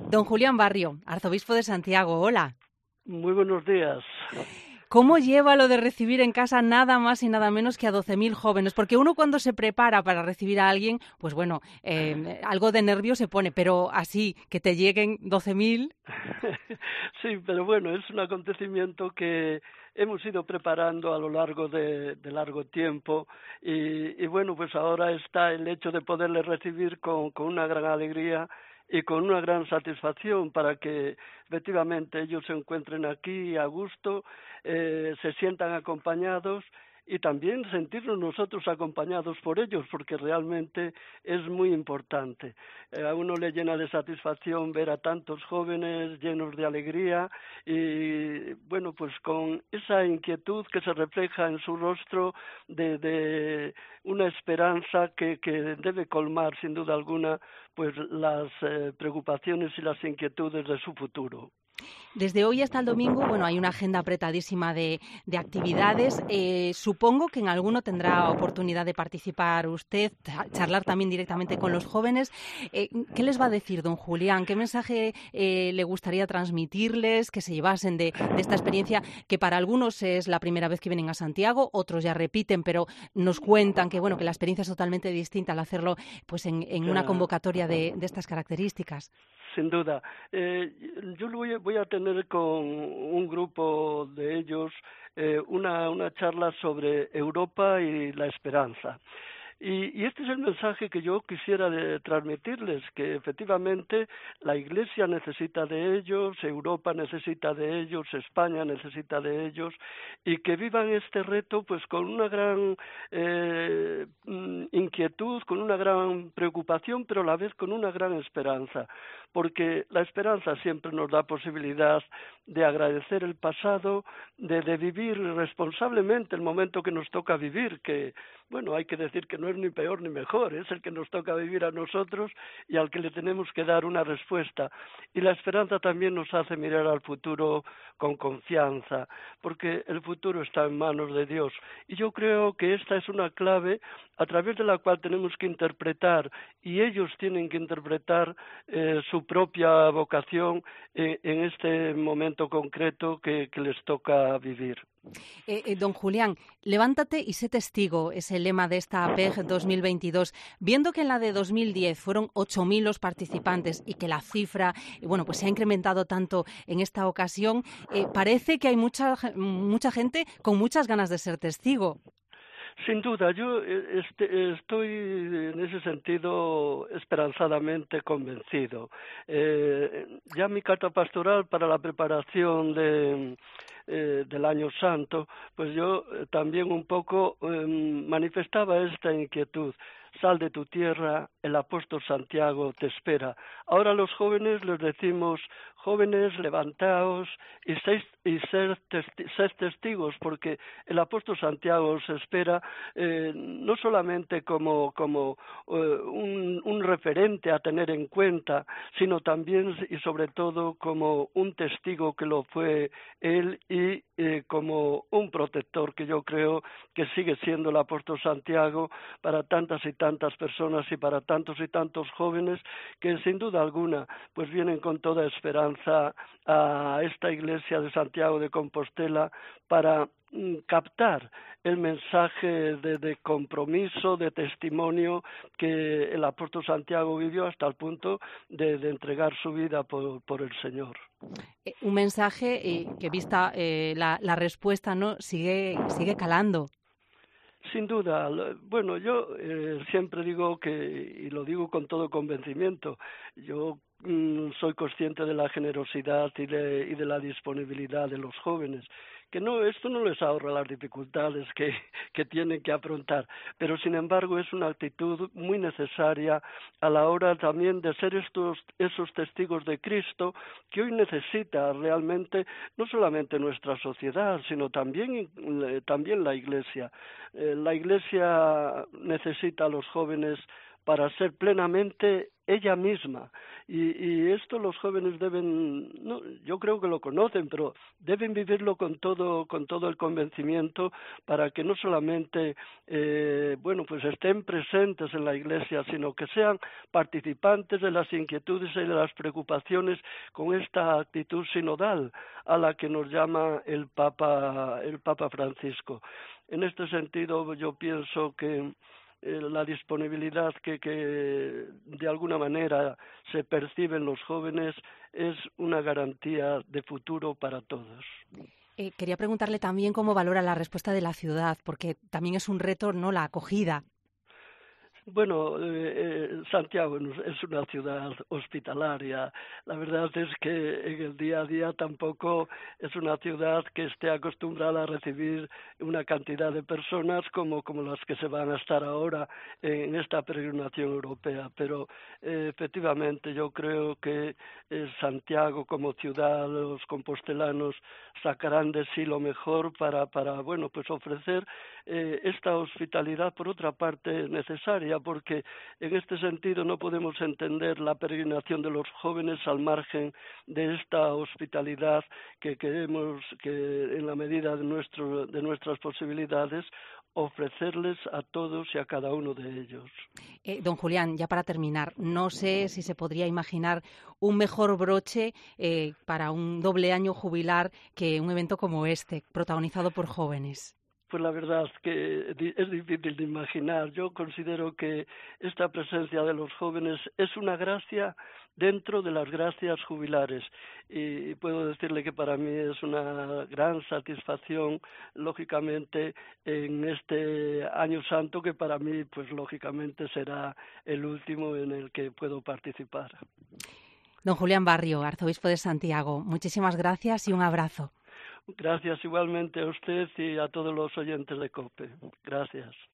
Don Julián Barrio, arzobispo de Santiago, hola. Muy buenos días. ¿Cómo lleva lo de recibir en casa nada más y nada menos que a 12.000 jóvenes? Porque uno cuando se prepara para recibir a alguien, pues bueno, algo de nervio se pone, pero así, que te lleguen 12.000... Sí, pero bueno, es un acontecimiento que hemos ido preparando a lo largo de largo tiempo y bueno, pues ahora está el hecho de poderles recibir con una gran alegría y con una gran satisfacción para que efectivamente ellos se encuentren aquí a gusto, se sientan acompañados y también sentirnos nosotros acompañados por ellos, porque realmente es muy importante. A uno le llena de satisfacción ver a tantos jóvenes llenos de alegría y, bueno, pues con esa inquietud que se refleja en su rostro de una esperanza que debe colmar, sin duda alguna, pues las preocupaciones y las inquietudes de su futuro. Desde hoy hasta el domingo, bueno, hay una agenda apretadísima de actividades. Supongo que en alguno tendrá oportunidad de participar usted, charlar también directamente con los jóvenes. ¿Qué les va a decir, don Julián? ¿Qué mensaje le gustaría transmitirles, que se llevasen de esta experiencia, que para algunos es la primera vez que vienen a Santiago, otros ya repiten, pero nos cuentan que, bueno, que la experiencia es totalmente distinta al hacerlo pues en una convocatoria de estas características? Sin duda. Yo voy a tener con un grupo de ellos una charla sobre Europa y la esperanza. Y este es el mensaje que yo quisiera transmitirles, que efectivamente la Iglesia necesita de ellos, Europa necesita de ellos, España necesita de ellos, y que vivan este reto pues con una gran inquietud, con una gran preocupación, pero a la vez con una gran esperanza, porque la esperanza siempre nos da posibilidad de agradecer el pasado, de vivir responsablemente el momento que nos toca vivir, que, bueno, hay que decir que no es ni peor ni mejor, es el que nos toca vivir a nosotros y al que le tenemos que dar una respuesta. Y la esperanza también nos hace mirar al futuro con confianza, porque el futuro está en manos de Dios. Y yo creo que esta es una clave a través de la cual tenemos que interpretar, y ellos tienen que interpretar su propia vocación en este momento concreto que les toca vivir. Don Julián, levántate y sé testigo, es el lema de esta APEG 2022. Viendo que en la de 2010 fueron 8.000 los participantes y que la cifra, bueno, pues se ha incrementado tanto en esta ocasión, parece que hay mucha gente con muchas ganas de ser testigo. Sin duda, yo estoy en ese sentido esperanzadamente convencido. Ya mi carta pastoral para la preparación del Año Santo, pues yo también un poco manifestaba esta inquietud. Sal de tu tierra, el apóstol Santiago te espera. Ahora a los jóvenes les decimos, jóvenes, levantaos y sed testigos, porque el apóstol Santiago os espera no solamente como un referente a tener en cuenta, sino también y sobre todo como un testigo que lo fue él y como un protector que yo creo que sigue siendo el apóstol Santiago para tantas y tantas personas y para tantos y tantos jóvenes que sin duda alguna pues vienen con toda esperanza a esta iglesia de Santiago de Compostela para captar el mensaje de compromiso, de testimonio que el apóstol Santiago vivió hasta el punto de entregar su vida por el Señor. Un mensaje que vista la respuesta, ¿no? sigue calando. Sin duda, bueno, yo siempre digo que, y lo digo con todo convencimiento, yo soy consciente de la generosidad y de la disponibilidad de los jóvenes, que no, esto no les ahorra las dificultades que tienen que afrontar, pero sin embargo es una actitud muy necesaria a la hora también de ser esos testigos de Cristo que hoy necesita realmente no solamente nuestra sociedad, sino también la Iglesia. La Iglesia necesita a los jóvenes para ser plenamente ella misma. Y esto los jóvenes deben, no, yo creo que lo conocen, pero deben vivirlo con todo el convencimiento para que no solamente pues estén presentes en la Iglesia, sino que sean participantes de las inquietudes y de las preocupaciones con esta actitud sinodal a la que nos llama el Papa Francisco. En este sentido, yo pienso que la disponibilidad que de alguna manera se percibe en los jóvenes es una garantía de futuro para todos. Quería preguntarle también cómo valora la respuesta de la ciudad, porque también es un reto, ¿no?, la acogida. Bueno, Santiago es una ciudad hospitalaria. La verdad es que en el día a día tampoco es una ciudad que esté acostumbrada a recibir una cantidad de personas como las que se van a estar ahora en esta peregrinación europea. Pero efectivamente yo creo que Santiago como ciudad, los compostelanos sacarán de sí lo mejor para ofrecer esta hospitalidad, por otra parte, necesaria, porque en este sentido no podemos entender la peregrinación de los jóvenes al margen de esta hospitalidad que queremos, que en la medida de nuestras posibilidades, ofrecerles a todos y a cada uno de ellos. Don Julián, ya para terminar, no sé si se podría imaginar un mejor broche para un doble año jubilar que un evento como este, protagonizado por jóvenes. Pues la verdad es que es difícil de imaginar. Yo considero que esta presencia de los jóvenes es una gracia dentro de las gracias jubilares y puedo decirle que para mí es una gran satisfacción, lógicamente, en este año santo que para mí, pues lógicamente será el último en el que puedo participar. Don Julián Barrio, arzobispo de Santiago, muchísimas gracias y un abrazo. Gracias igualmente a usted y a todos los oyentes de COPE. Gracias.